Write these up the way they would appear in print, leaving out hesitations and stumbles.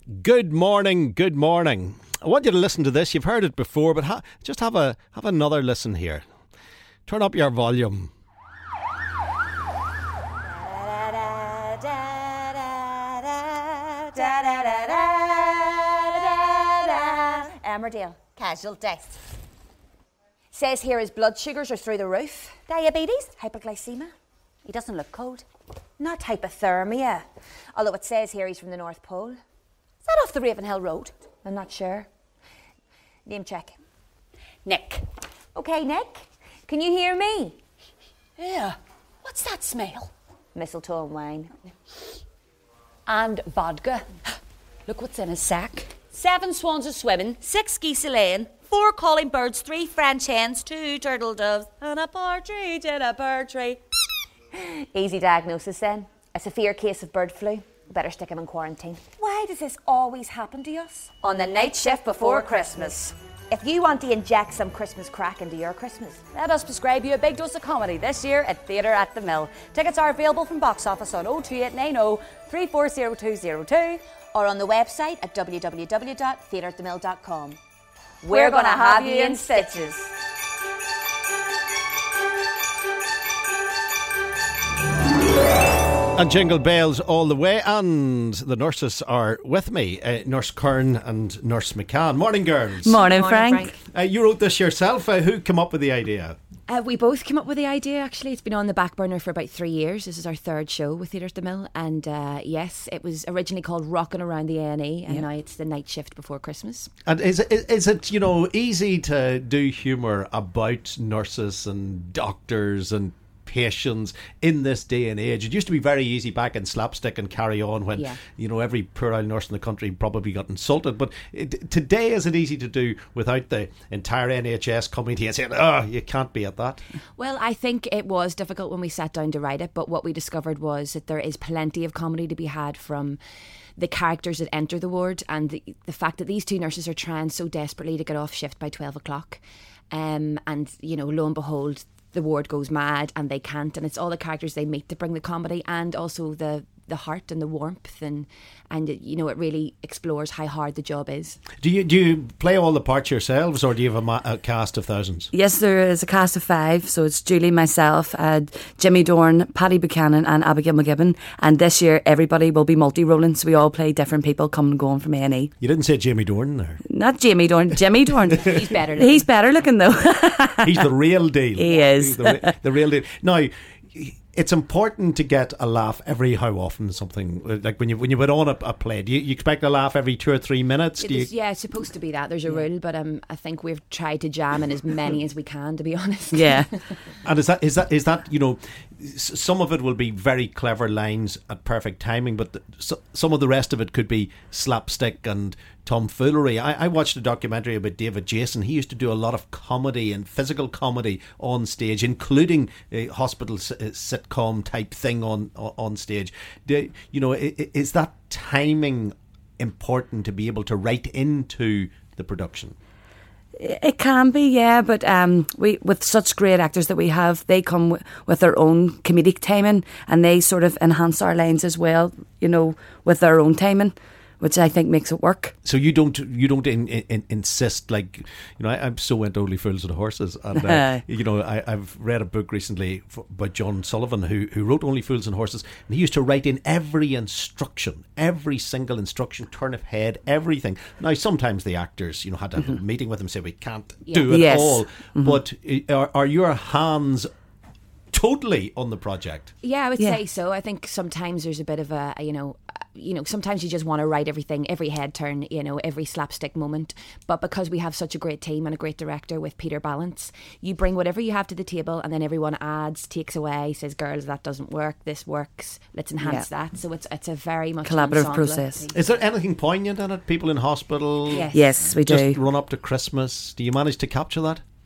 Good morning, good morning. I want you to listen to this. You've heard it before, but just have another listen here. Turn up your volume. Emmerdale, casualty. Says here his blood sugars are through the roof. Diabetes, hypoglycemia. He doesn't look cold. Not hypothermia. Although it says here he's from the North Pole. Is that off the Ravenhill Road? I'm not sure. Name check. Nick. Okay, Nick. Can you hear me? Yeah. What's that smell? Mistletoe and wine. And vodka. Look what's in his sack. 7 swans a swimming, 6 geese a laying, 4 calling birds, 3 French hens, 2 turtle doves, and a partridge in a bird tree. Easy diagnosis then. A severe case of bird flu. Better stick him in quarantine. Why does this always happen to us? On the night shift before Christmas. If you want to inject some Christmas crack into your Christmas, Let us prescribe you a big dose of comedy this year at Theatre at the Mill. Tickets are available from box office on 02890 340202 or on the website at www.theatreatthemill.com. We're gonna have you in stitches. And jingle bells all the way, and the nurses are with me, Nurse Kern and Nurse McCann. Morning, girls. Morning, Frank. You wrote this yourself. Who came up with the idea? We both came up with the idea, actually. It's been on the back burner for about 3 years. This is our 3rd show with Theatre at the Mill. And yes, it was originally called Rockin' Around the A&E, and now it's the night shift before Christmas. And is it easy to do humour about nurses and doctors and patients in this day and age? It used to be very easy back in slapstick and carry on when every poor old nurse in the country probably got insulted, but today is it easy to do without the entire NHS coming to you and saying, oh, you can't be at that? Well, I think it was difficult when we sat down to write it, but what we discovered was that there is plenty of comedy to be had from the characters that enter the ward, and the fact that these 2 nurses are trying so desperately to get off shift by 12 o'clock, and lo and behold, the ward goes mad and they can't, and it's all the characters they meet to bring the comedy and also the heart and the warmth, and it really explores how hard the job is. Do you play all the parts yourselves, or do you have a cast of thousands? Yes, there is a cast of 5, so it's Julie, myself, Jimmy Dorn, Paddy Buchanan and Abigail McGibbon, and this year everybody will be multi-rolling, so we all play different people coming and going from A&E. You didn't say Jamie Dorn there. Not Jamie Dorn, Jimmy Dorn. He's better looking. He's better looking though. He's the real deal. He is. He's the real deal. Now, it's important to get a laugh every how often. Something like when you put on a play, do you expect a laugh every 2 or 3 minutes? It's supposed to be that. There's a rule, but I think we've tried to jam in as many as we can, to be honest. Yeah. And is that some of it will be very clever lines at perfect timing, but some of the rest of it could be slapstick and tomfoolery. I watched a documentary about David Jason. He used to do a lot of comedy and physical comedy on stage, including a hospital sitcom type thing on stage. Is that timing important to be able to write into the production? It can be, yeah, but we, with such great actors that we have, they come with their own comedic timing, and they sort of enhance our lines as well, with their own timing, which I think makes it work. So you don't insist, like, I'm so into Only Fools and Horses, and I've read a book recently by John Sullivan who wrote Only Fools and Horses, and he used to write in every single instruction, turn of head, everything. Now sometimes the actors had to have a meeting with him, say we can't do it all, but are your hands totally on the project? Yeah, I would say so. I think sometimes there's a bit of a sometimes you just want to write everything, every head turn, every slapstick moment. But because we have such a great team and a great director with Peter Balance, you bring whatever you have to the table, and then everyone adds, takes away, says, girls, that doesn't work, this works, let's enhance that. So it's a very much collaborative process. Is there anything poignant in it? People in hospital? Yes, we do. Just run up to Christmas. Do you manage to capture that?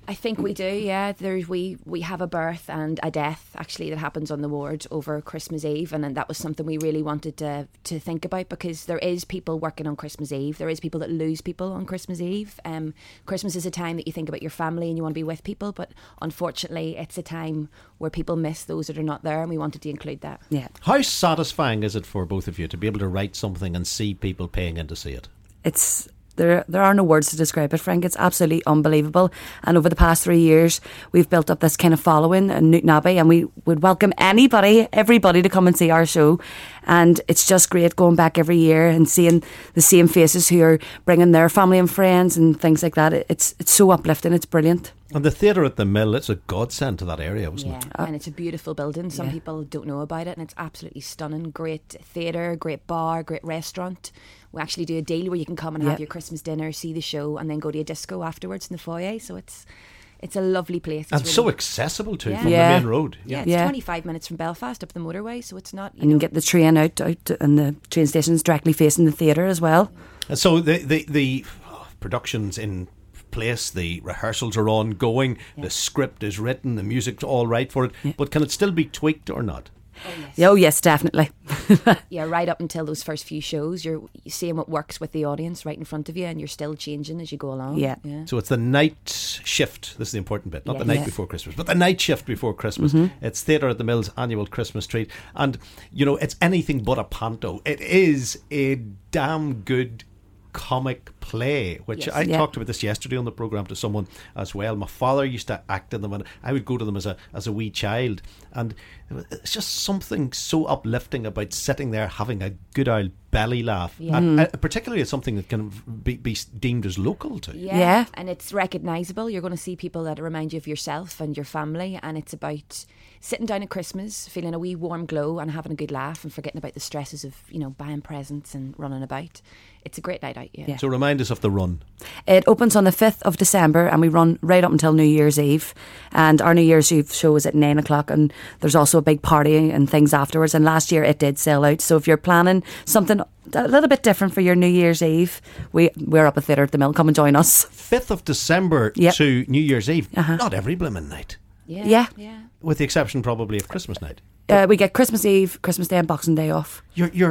I think we do, yeah. We have a birth and a death actually that happens on the ward over Christmas Eve, and that was something we really wanted to think about, because there is people working on Christmas Eve. There is people that lose people on Christmas Eve. Christmas is a time that you think about your family and you want to be with people, but unfortunately it's a time where people miss those that are not there, and we wanted to include that. Yeah. How satisfying is it for both of you to be able to write something and see people paying in to see it? It's there are no words to describe it, Frank. It's absolutely unbelievable. And over the past 3 years, we've built up this kind of following in Newton Abbey, and we would welcome everybody to come and see our show. And it's just great going back every year and seeing the same faces who are bringing their family and friends and things like that. It's so uplifting. It's brilliant. And the theatre at the Mill, it's a godsend to that area, wasn't it? And it's a beautiful building. Some people don't know about it, and it's absolutely stunning. Great theatre, great bar, great restaurant. We actually do a deal where you can come and have your Christmas dinner, see the show, and then go to a disco afterwards in the foyer. So it's a lovely place. And so accessible too from the Yeah. main road. Yeah, it's 25 minutes from Belfast up the motorway, so it's not. And you can get the train out and the train station's directly facing the theatre as well. And so the productions in place, the rehearsals are ongoing, the script is written, the music's all right for it, but can it still be tweaked or not? Oh yes, definitely. Yeah, right up until those first few shows, you're seeing what works with the audience right in front of you, and you're still changing as you go along. Yeah. So it's the night shift. This is the important bit, not the night before Christmas, but the night shift before Christmas. It's Theatre at the Mill's annual Christmas treat, and it's anything but a panto. It is a damn good comic play, which I talked about this yesterday on the programme to someone as well. My father used to act in them, and I would go to them as a wee child, and it's just something so uplifting about sitting there having a good old belly laugh, and particularly it's something that can be deemed as local to. Yeah. And it's recognisable. You're going to see people that remind you of yourself and your family, and it's about sitting down at Christmas feeling a wee warm glow and having a good laugh and forgetting about the stresses of buying presents and running about. It's a great night out. Yeah. So remind us of the run. It opens on the 5th of December and we run right up until New Year's Eve. And our New Year's Eve show is at 9 o'clock, and there's also a big party and things afterwards. And last year it did sell out. So if you're planning something a little bit different for your New Year's Eve, we're up at Theatre at the Mill. Come and join us. 5th of December to New Year's Eve. Not every blimmin' night. Yeah. With the exception probably of Christmas night. We get Christmas Eve, Christmas Day and Boxing Day off.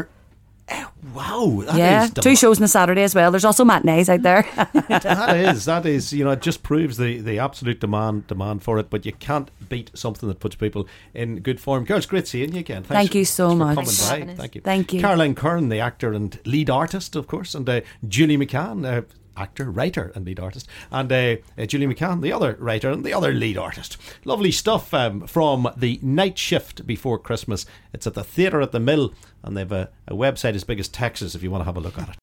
Wow. That is 2 shows on a Saturday as well. There's also matinees out there. that is, it just proves the absolute demand for it, but you can't beat something that puts people in good form. Girls, great seeing you again. Thank you so much. Thanks for coming by. Thank you. Thank you. Caroline Kern, the actor and lead artist, of course, and Julie McCann, actor, writer and lead artist, and Julie McCann, the other writer and the other lead artist. Lovely stuff from the night shift before Christmas. It's at the Theatre at the Mill, and they've a website as big as Texas if you want to have a look at it.